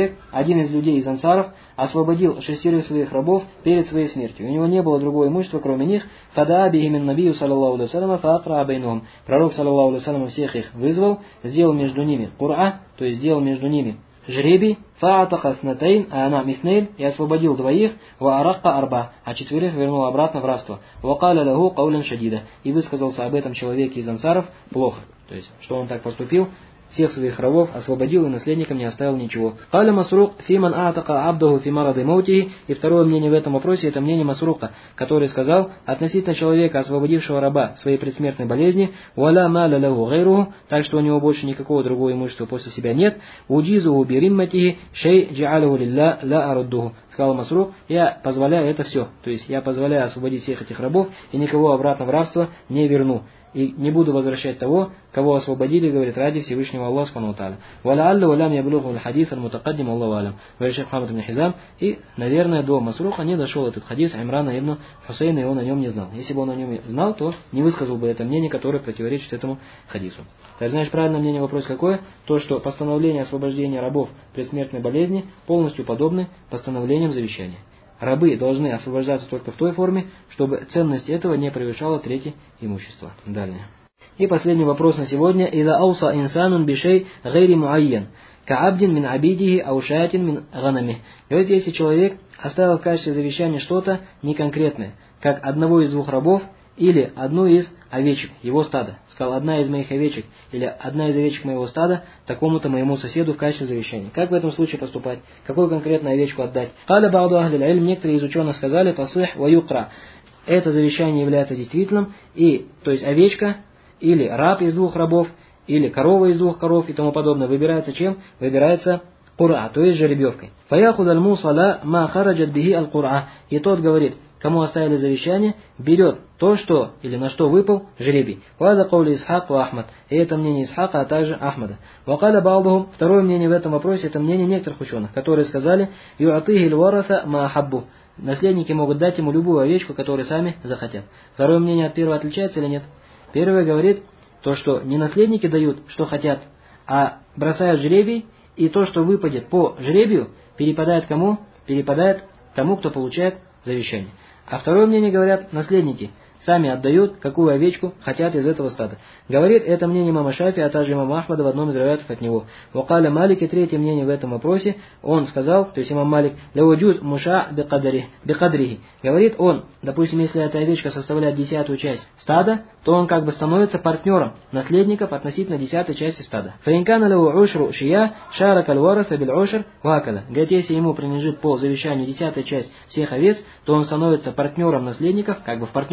из людей из ансаров освободил 6 своих рабов перед своей смертью. У него не было другого имущества, кроме них. Фадаа бихимин набию саллаллаху алейхи вассалям фаакра абайнухум. Пророк саллаллаху алейхи вассалям всех их вызвал, сделал между ними кур'а, то есть сделал между ними жребий, фаатака снатейн, а она миснейн, и освободил 2, ва аракка арба, а 4 вернул обратно в рабство. Вакаля лаху каулян шадида, и высказался об этом человеке из ансаров плохо. То есть, что он так поступил, всех своих рабов освободил и наследникам не оставил ничего. Каля Масрук фиман аатака абдаху фи марады маутихи. И второе мнение в этом вопросе, это мнение Масрука, который сказал относительно человека, освободившего раба в своей предсмертной болезни: валя маля лаху гайруху, так что у него больше никакого другого имущества после себя нет. Уджизуху биримматихи шей джаалаху лилля ла аруддуху. Сказал Масрук: я позволяю это все. То есть я позволяю освободить всех этих рабов и никого обратно в рабство не верну. И не буду возвращать того, кого освободили, говорит, ради Всевышнего Аллаха Субхану ва Тааля. Валя валям яблуху аль-хадис аль-мутакаддим Аллаху алям. Говорит шейх Мухаммад ибн Хизам, и, наверное, до Масруха не дошел этот хадис Имрана ибн Хусейна, и он о нем не знал. Если бы он о нем знал, то не высказал бы это мнение, которое противоречит этому хадису. Так, знаешь, правильное мнение, вопрос какое? То, что постановление освобождения рабов предсмертной болезни полностью подобны постановлениям завещания. Рабы должны освобождаться только в той форме, чтобы ценность этого не превышала трети имущества. Далее. И последний вопрос на сегодня. «Иза ауса инсанун бишей гайри муайян, каабдин мин абидихи аушатин мин ганами». Говорит, если человек оставил в качестве завещания что-то неконкретное, как одного из 2 рабов, или одну из овечек его стада. Сказал: одна из моих овечек, или одна из овечек моего стада такому-то моему соседу в качестве завещания. Как в этом случае поступать? Какую конкретно овечку отдать? Каля ба'ду ахлиль илм, некоторые из ученых сказали: тасих ва юкра. Это завещание является действительным, и, то есть овечка, или раб из 2 рабов, или корова из 2 коров и тому подобное выбирается чем? Выбирается кура, то есть жеребьевкой. Фаяхуд аль-мусала ма хараджат бихи аль-кура. И тот говорит, кому оставили завещание, берет то, что или на что выпал жребий. Вада каули Исхак ва Ахмад. И это мнение Исхака, а также Ахмада. Вакаля ба'духум. Второе мнение в этом вопросе, это мнение некоторых ученых, которые сказали: юатыхи ль-вараса ма хаббу. Наследники могут дать ему любую овечку, которую сами захотят. Второе мнение от первого отличается или нет? Первое говорит, то, что не наследники дают, что хотят, а бросают жребий, и то, что выпадет по жребию, перепадает кому? Перепадает тому, кто получает завещание. А второе мнение, говорят, наследники сами отдают, какую овечку хотят из этого стада. Говорит это мнение имама Шафи, а также имама Ахмада в одном из равиатов от него. Вакаля Малик, и третье мнение в этом вопросе, он сказал, то есть имам Малик: лауджуз муша бикадрихи. Говорит он, допустим, если эта овечка составляет 10-ю часть стада, то он как бы становится партнером наследников относительно 10-й части стада. Фаинкана лау ушру шия шарака аль-вараса биль ушр вакада. Говорит, если ему принадлежит по завещанию 10-я часть всех овец, то он становится партнером наследников, как бы в партнерские отношения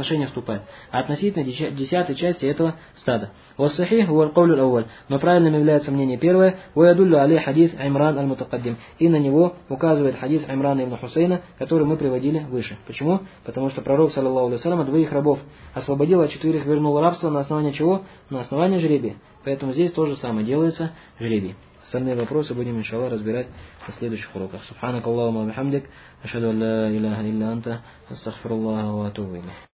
сношение вступает. А относительно 10 части этого стада. Вассахих хуа аль-каулю аль-авваль. Но правильным является мнение первое. Ва ядуллю алей хадис Имран аль-Мутакаддим. И на него указывает хадис Имрана ибн Хусейна, который мы приводили выше. Почему? Потому что пророк, саллаллаху алейхи ва саллям, 2 рабов освободил, а 4 вернул рабство на основании чего? На основании жребия. Поэтому здесь то же самое делается жребий. Остальные вопросы будем, иншаллах, разбирать на следующих уроках. Субханак Аллахумма бихамдик. Ашхаду ан ла иляха илля анта. Астагфируллаха ва атубу илейх.